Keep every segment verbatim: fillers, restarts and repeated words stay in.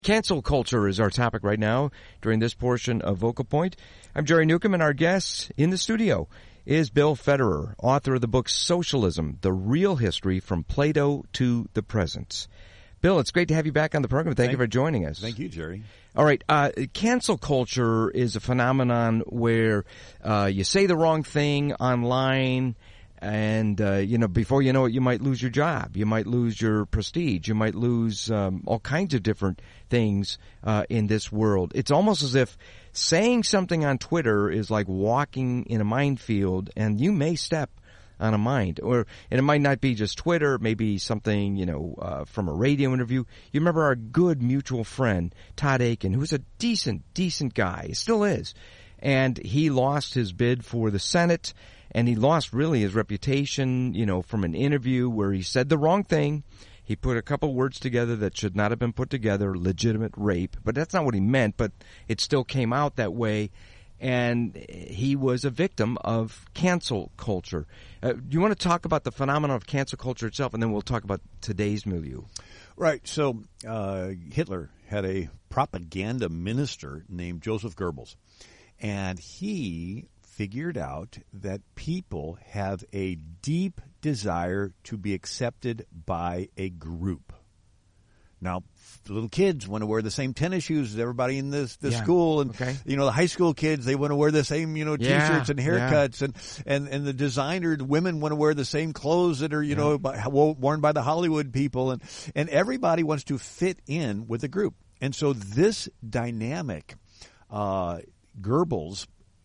Cancel culture is our topic right now during this portion of Vocal Point. I'm Jerry Newcomb, and our guest in the studio is Bill Federer, author of the book Socialism, The Real History from Plato to the Present. Bill, it's great to have you back on the program. Thank, Thank you for joining us. Thank you, Jerry. All right. Uh, cancel culture is a phenomenon where uh, you say the wrong thing online, and, uh, you know, before you know it, you might lose your job. You might lose your prestige. You might lose um, all kinds of different things uh, in this world. It's almost as if saying something on Twitter is like walking in a minefield, and you may step on a mine. Or, and it might not be just Twitter, maybe something, you know, uh, from a radio interview. You remember our good mutual friend, Todd Akin, who was a decent, decent guy. He still is. And he lost his bid for the Senate. And he lost really his reputation, you know, from an interview where he said the wrong thing. He put a couple words together that should not have been put together, legitimate rape. But that's not what he meant, but it still came out that way. And he was a victim of cancel culture. Uh, do you want to talk about the phenomenon of cancel culture itself, and then we'll talk about today's milieu? Right. So uh, Hitler had a propaganda minister named Joseph Goebbels, and he figured out that people have a deep desire to be accepted by a group. Now, little kids want to wear the same tennis shoes as everybody in this, this yeah. school. And, okay. you know, the high school kids, they want to wear the same, you know, T-shirts yeah. and haircuts. Yeah. And, and, and the designer, the women want to wear the same clothes that are, you yeah. know, by, worn by the Hollywood people. And, and everybody wants to fit in with the group. And so this dynamic, uh, Goebbels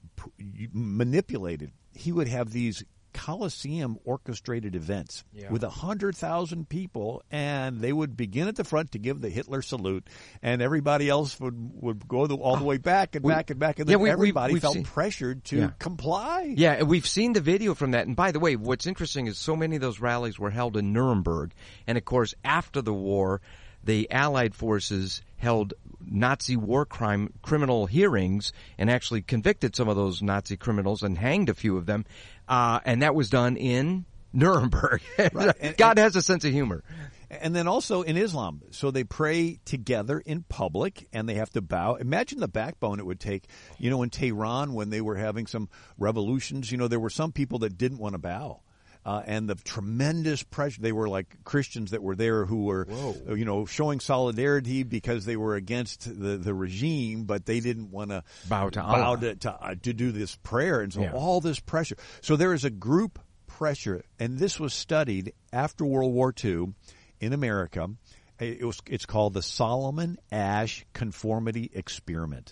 manipulated. He would have these Coliseum orchestrated events yeah. with a hundred thousand people, and they would begin at the front to give the Hitler salute, and everybody else would would go the, all the way back and we, back and back, and then yeah, we, everybody we, felt seen, yeah. pressured to comply. Yeah, we've seen the video from that. And by the way, what's interesting is so many of those rallies were held in Nuremberg, and of course, after the war, the Allied forces held Nazi war crime criminal hearings and actually convicted some of those Nazi criminals and hanged a few of them. Uh, and that was done in Nuremberg. Right. And, God and, has a sense of humor. And then also in Islam. So they pray together in public, and they have to bow. Imagine the backbone it would take. You know, in Tehran, when they were having some revolutions, you know, there were some people that didn't want to bow. Uh, and the tremendous pressure. They were like Christians that were there who were, Whoa. you know, showing solidarity because they were against the, the regime, but they didn't want to bow to bow to, to, uh, to do this prayer. And so yeah. all this pressure. So there is a group pressure, and this was studied after World War Two in America. It was, it's called the Solomon Asch Conformity Experiment.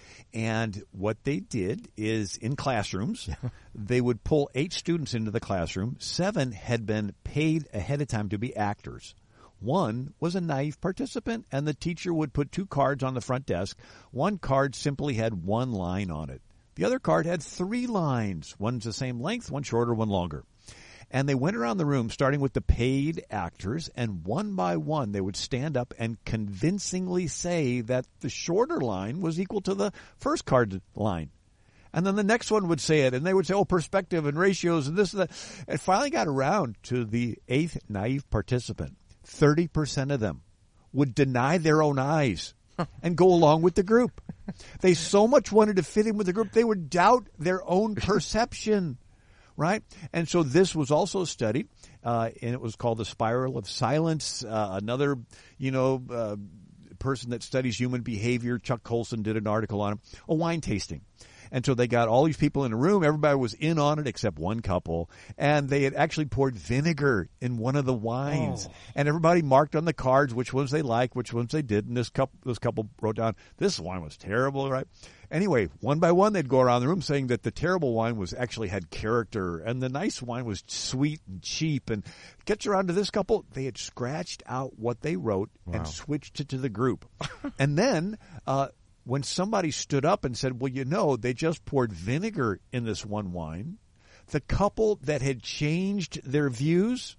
And what they did is in classrooms, they would pull eight students into the classroom. Seven had been paid ahead of time to be actors. One was a naive participant, and the teacher would put two cards on the front desk. One card simply had one line on it. The other card had three lines. One's the same length, one shorter, one longer. And they went around the room, starting with the paid actors, and one by one they would stand up and convincingly say that the shorter line was equal to the first card line. And then the next one would say it, and they would say, oh, perspective and ratios and this and that. It finally got around to the eighth naive participant. thirty percent of them would deny their own eyes and go along with the group. They so much wanted to fit in with the group, they would doubt their own perception. Right? And so this was also studied, uh, and it was called the Spiral of Silence. Uh, another, you know, uh, person that studies human behavior, Chuck Colson, did an article on it, a wine tasting. And so they got all these people in a room. Everybody was in on it except one couple. And they had actually poured vinegar in one of the wines. Oh. And everybody marked on the cards which ones they liked, which ones they didn't. And this couple, this couple wrote down, this wine was terrible, right? Anyway, one by one, they'd go around the room saying that the terrible wine was actually had character and the nice wine was sweet and cheap. And it gets around to this couple, they had scratched out what they wrote wow. and switched it to the group. And then, uh, when somebody stood up and said, well, you know, they just poured vinegar in this one wine, the couple that had changed their views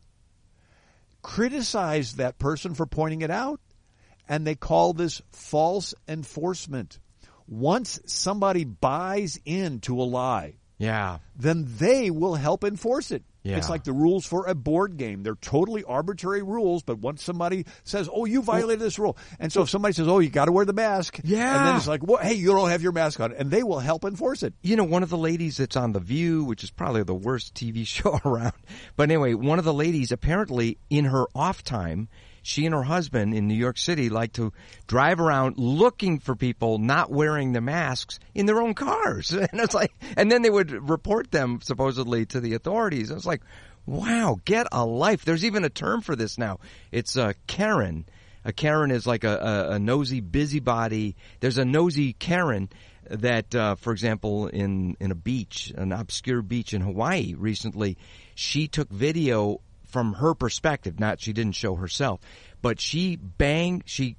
criticized that person for pointing it out, and they call this false enforcement. Once somebody buys into a lie, yeah, then they will help enforce it. Yeah. It's like the rules for a board game. They're totally arbitrary rules, but once somebody says, oh, you violated this rule. And so if somebody says, oh, you got to wear the mask. Yeah. And then it's like, well, hey, you don't have your mask on. And they will help enforce it. You know, one of the ladies that's on The View, which is probably the worst T V show around. But anyway, one of the ladies apparently in her off time, she and her husband in New York City like to drive around looking for people not wearing the masks in their own cars. And it's like, and then they would report them supposedly to the authorities. It's like, wow, get a life. There's even a term for this now. It's a Karen. A Karen is like a, a, a nosy busybody. There's a nosy Karen that, uh, for example, in, in a beach, an obscure beach in Hawaii recently, she took video from her perspective. Not, she didn't show herself, but she banged, she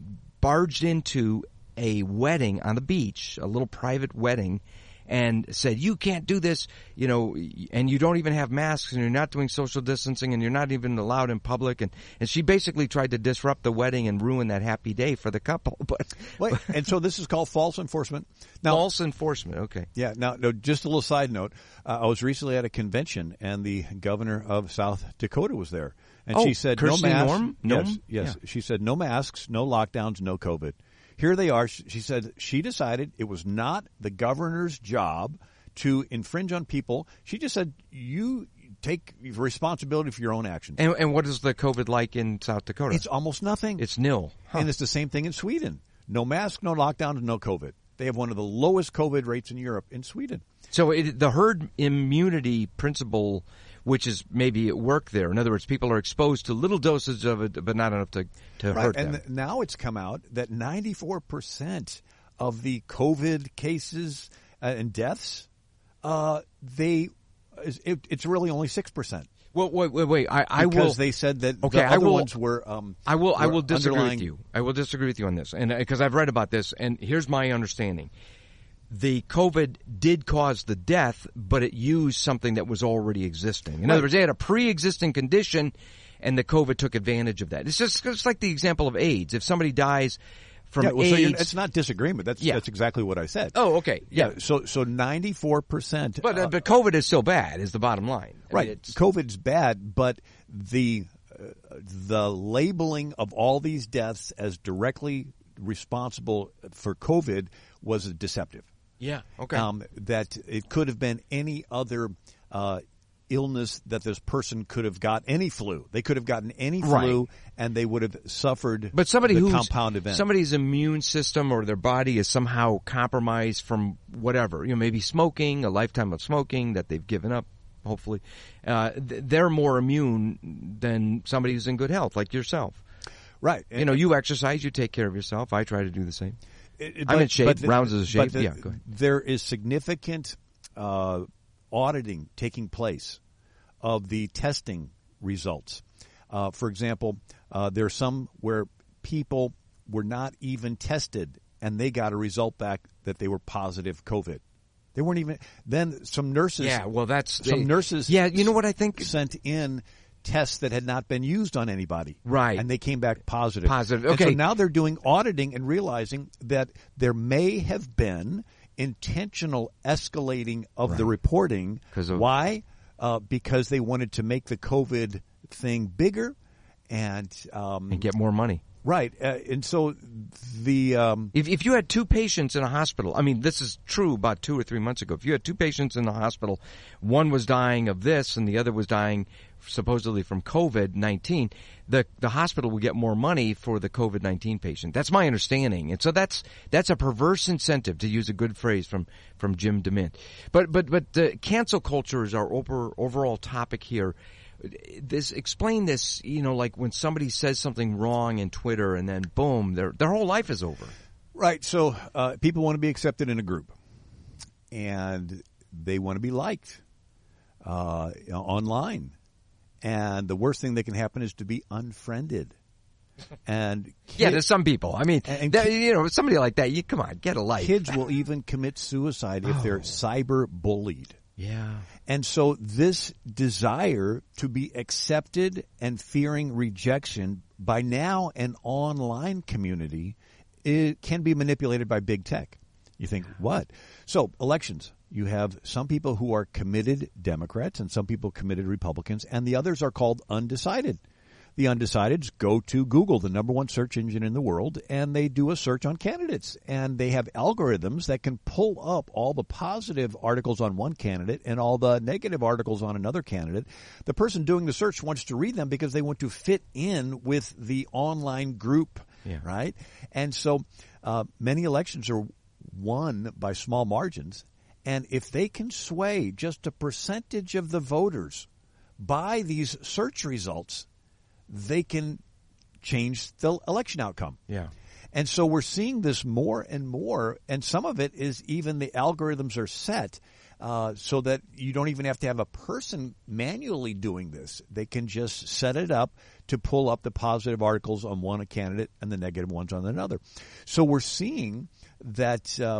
barged into a wedding on the beach, a little private wedding, and said, you can't do this, you know, and you don't even have masks, and you're not doing social distancing, and you're not even allowed in public. And, and she basically tried to disrupt the wedding and ruin that happy day for the couple. But Wait, and so this is called false enforcement. Now, false enforcement, okay. Yeah, now, no, just a little side note. Uh, I was recently at a convention, and the governor of South Dakota was there. And oh, she said, Kirsty no masks. Norm? Yes, Norm? yes. Yeah. She said, no masks, no lockdowns, no COVID. Here they are. She said she decided it was not the governor's job to infringe on people. She just said, you take responsibility for your own actions. And, and what is the COVID like in South Dakota? It's almost nothing. It's nil. Huh. And it's the same thing in Sweden. No mask, no lockdown, and no COVID. They have one of the lowest COVID rates in Europe in Sweden. So it, the herd immunity principle, which is maybe at work there. In other words, people are exposed to little doses of it, but not enough to, to right. hurt and them. And now it's come out that ninety-four percent of the COVID cases uh, and deaths, uh, they it, it's really only six percent. Well, wait, wait, wait. I, I will. Because they said that okay, the other I will, ones were. Um, I will. were I will disagree underlying... with you. I will disagree with you on this, and because I've read about this, and here's my understanding: the COVID did cause the death, but it used something that was already existing. In right. other words, they had a pre-existing condition, and the COVID took advantage of that. It's just it's like the example of AIDS. If somebody dies from yeah, well, AIDS, so it's not disagreement. That's yeah. that's exactly what I said. Oh, okay, yeah. yeah so so ninety-four percent. But uh, but COVID is still bad. Is the bottom line, I right? mean, it's, COVID's bad, but the uh, the labeling of all these deaths as directly responsible for COVID was deceptive. Yeah. Okay. Um, that it could have been any other uh, illness that this person could have got, any flu. They could have gotten any flu, right. and they would have suffered but somebody the who's, compound event. Somebody's immune system or their body is somehow compromised from whatever. You know, maybe smoking, a lifetime of smoking that they've given up, hopefully. Uh, they're more immune than somebody who's in good health, like yourself. Right. You know, you exercise, you take care of yourself. I try to do the same. It, I'm but, in shape. The, Rounds is a shape. The, yeah, go ahead. There is significant uh, auditing taking place of the testing results. Uh, for example, uh, there are some where people were not even tested, and they got a result back that they were positive COVID. They weren't even. Then some nurses. Yeah, well, that's some they, nurses. Yeah, you know what I think sent in tests that had not been used on anybody. Right. And they came back positive. Positive. And okay. so now they're doing auditing and realizing that there may have been intentional escalating of right. the reporting. Of, Why? Uh, because they wanted to make the COVID thing bigger and um, and get more money. Right. Uh, and so the um, if if you had two patients in a hospital, I mean, this is true about two or three months ago. If you had two patients in the hospital, one was dying of this and the other was dying supposedly from COVID nineteen, the the hospital would get more money for the COVID nineteen patient. That's my understanding. And so that's that's a perverse incentive, to use a good phrase from from Jim DeMint. But but but uh, cancel culture is our over, overall topic here. This explain this, you know, like when somebody says something wrong in Twitter and then boom, their their whole life is over. Right. So uh, people want to be accepted in a group, and they want to be liked uh, online. And the worst thing that can happen is to be unfriended. And kid, yeah, there's some people. I mean, and that, kid, you know, somebody like that, you come on, get a life. Kids will even commit suicide if oh. they're cyber bullied. Yeah. And so this desire to be accepted and fearing rejection by now an online community, it can be manipulated by big tech. You think, what? So elections. You have some people who are committed Democrats and some people committed Republicans, and the others are called undecided. The undecideds go to Google, the number one search engine in the world, and they do a search on candidates. And they have algorithms that can pull up all the positive articles on one candidate and all the negative articles on another candidate. The person doing the search wants to read them because they want to fit in with the online group, yeah. right? And so uh, many elections are won by small margins. And if they can sway just a percentage of the voters by these search results, they can change the election outcome. Yeah. And so we're seeing this more and more, and some of it is even the algorithms are set uh, so that you don't even have to have a person manually doing this. They can just set it up to pull up the positive articles on one candidate and the negative ones on another. So we're seeing that, uh,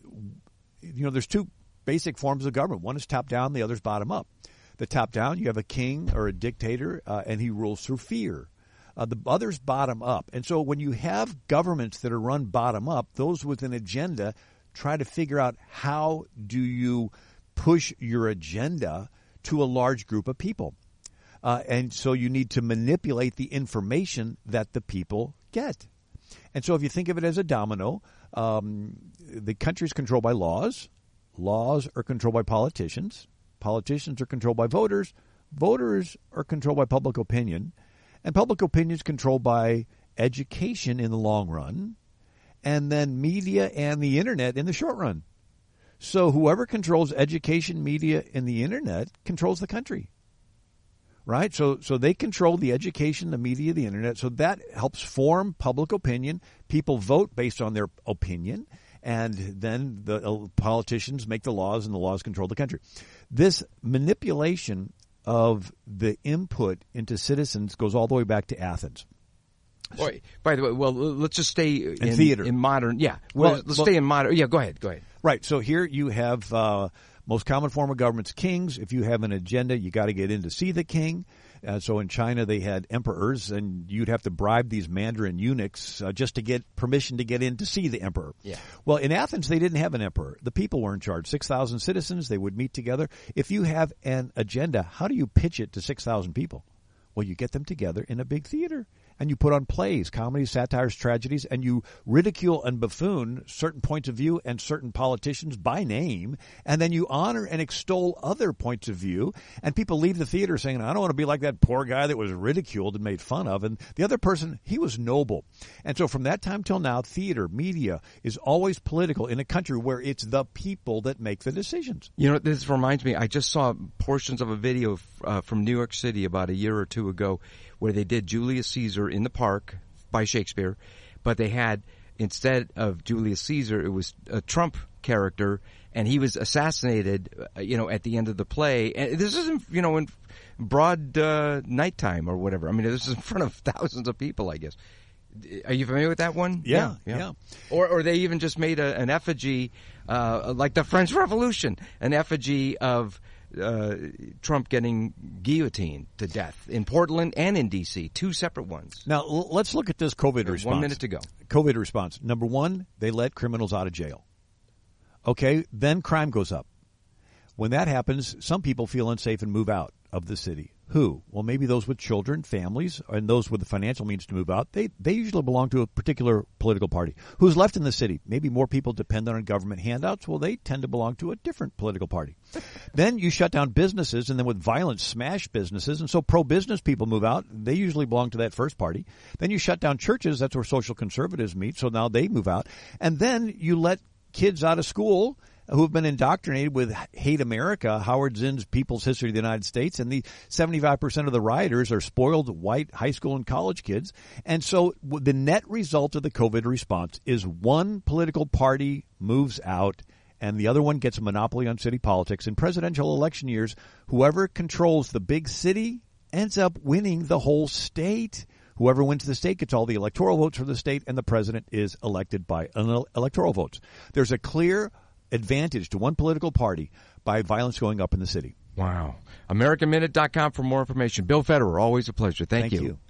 you know, there's two basic forms of government. One is top-down, the other is bottom-up. The top-down, you have a king or a dictator, uh, and he rules through fear. Uh, the others bottom-up. And so when you have governments that are run bottom-up, those with an agenda try to figure out how do you push your agenda to a large group of people. Uh, and so you need to manipulate the information that the people get. And so if you think of it as a domino, um, the country is controlled by laws. Laws are controlled by politicians. Politicians are controlled by voters. Voters are controlled by public opinion. And public opinion is controlled by education in the long run, and then media and the Internet in the short run. So whoever controls education, media, and the Internet controls the country. Right? So so they control the education, the media, the Internet. So that helps form public opinion. People vote based on their opinion. And then the politicians make the laws, and the laws control the country. This manipulation of the input into citizens goes all the way back to Athens. Boy, by the way, well, let's just stay in, in theater. In modern, yeah. Well, well let's well, stay in modern. Yeah, go ahead, go ahead. Right. So here you have uh, most common form of government's kings. If you have an agenda, you got to get in to see the king. Uh, so in China, they had emperors, and you'd have to bribe these Mandarin eunuchs uh, just to get permission to get in to see the emperor. Yeah. Well, in Athens, they didn't have an emperor. The people were in charge. six thousand citizens, they would meet together. If you have an agenda, how do you pitch it to six thousand people? Well, you get them together in a big theater, and you put on plays, comedies, satires, tragedies, and you ridicule and buffoon certain points of view and certain politicians by name, and then you honor and extol other points of view, and people leave the theater saying, I don't want to be like that poor guy that was ridiculed and made fun of, and the other person, he was noble. And so from that time till now, theater, media is always political in a country where it's the people that make the decisions. You know, this reminds me, I just saw portions of a video uh, from New York City about a year or two ago where they did Julius Caesar in the Park by Shakespeare, but they had, instead of Julius Caesar, it was a Trump character, and he was assassinated, uh, you know, at the end of the play. And this isn't, you know, in broad uh, nighttime or whatever. I mean, this is in front of thousands of people, I guess. Are you familiar with that one? Yeah, yeah. yeah. Or, or they even just made a, an effigy, uh, like the French Revolution, an effigy of Uh, Trump getting guillotined to death in Portland and in D C, two separate ones. Now, l- let's look at this COVID There's response. One minute to go. COVID response. Number one, they let criminals out of jail. Okay, then crime goes up. When that happens, some people feel unsafe and move out of the city. Who? Well, maybe those with children, families, and those with the financial means to move out. They they usually belong to a particular political party. Who's left in the city? Maybe more people depend on government handouts. Well, they tend to belong to a different political party. Then you shut down businesses, and then with violence smash businesses, and so pro-business people move out. They usually belong to that first party. Then you shut down churches. That's where social conservatives meet, so now they move out. And then you let kids out of school who have been indoctrinated with Hate America, Howard Zinn's People's History of the United States, and the seventy-five percent of the rioters are spoiled white high school and college kids. And so the net result of the COVID response is one political party moves out and the other one gets a monopoly on city politics. In presidential election years, whoever controls the big city ends up winning the whole state. Whoever wins the state gets all the electoral votes for the state, and the president is elected by electoral votes. There's a clear advantage to one political party by violence going up in the city. Wow. American Minute dot com for more information. Bill Federer, always a pleasure. Thank, Thank you. you.